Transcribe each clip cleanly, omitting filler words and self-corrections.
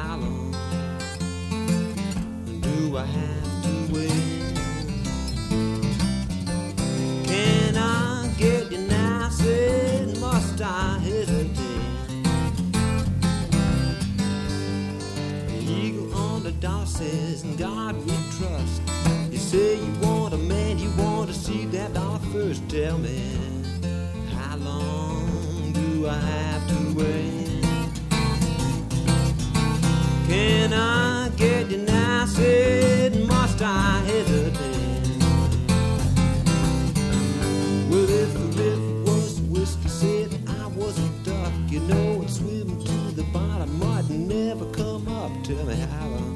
how long do I have to wait? Can I get you now? Said, must I hesitate? The eagle on the door says, in God we trust. You say you want a man, you want to see that dog first. Tell me, how long do I have to wait? Can I get you now? Said, must I hesitate? Well, if the river was whiskey, said I was a duck, you know, I'd swim to the bottom, might never come up. Tell me how long.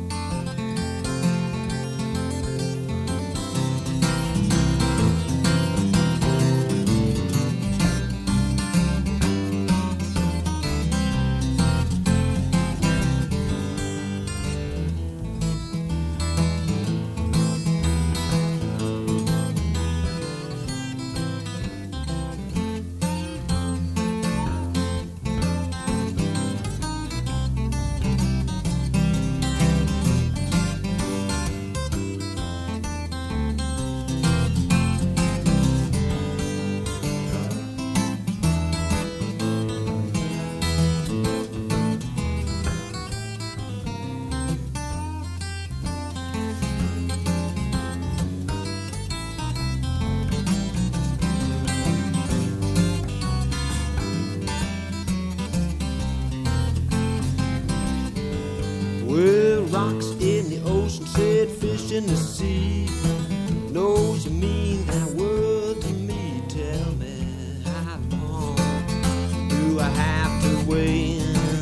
Well, rocks in the ocean, said fish in the sea. Knows you mean that word to me. Tell me, how long do I have to wait?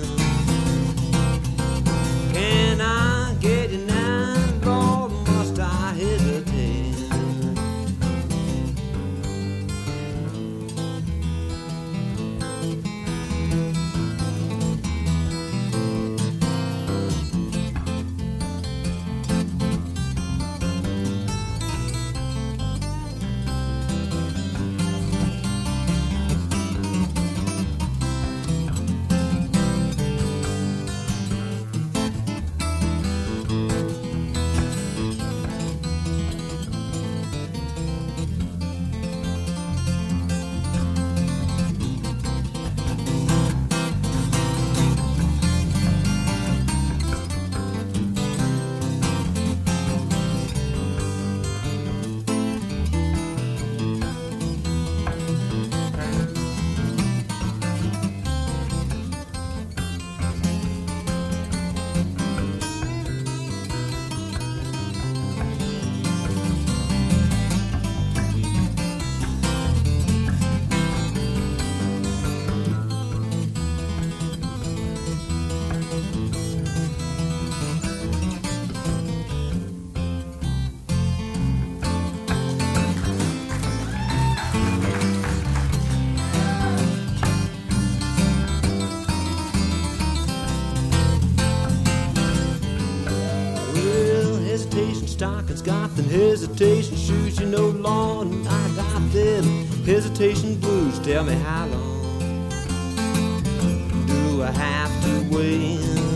Can I get you now? Lord, must I hesitate? Stockings got them hesitation shoes, you know, Lord, and I got them hesitation blues. Tell me, how long do I have to wait?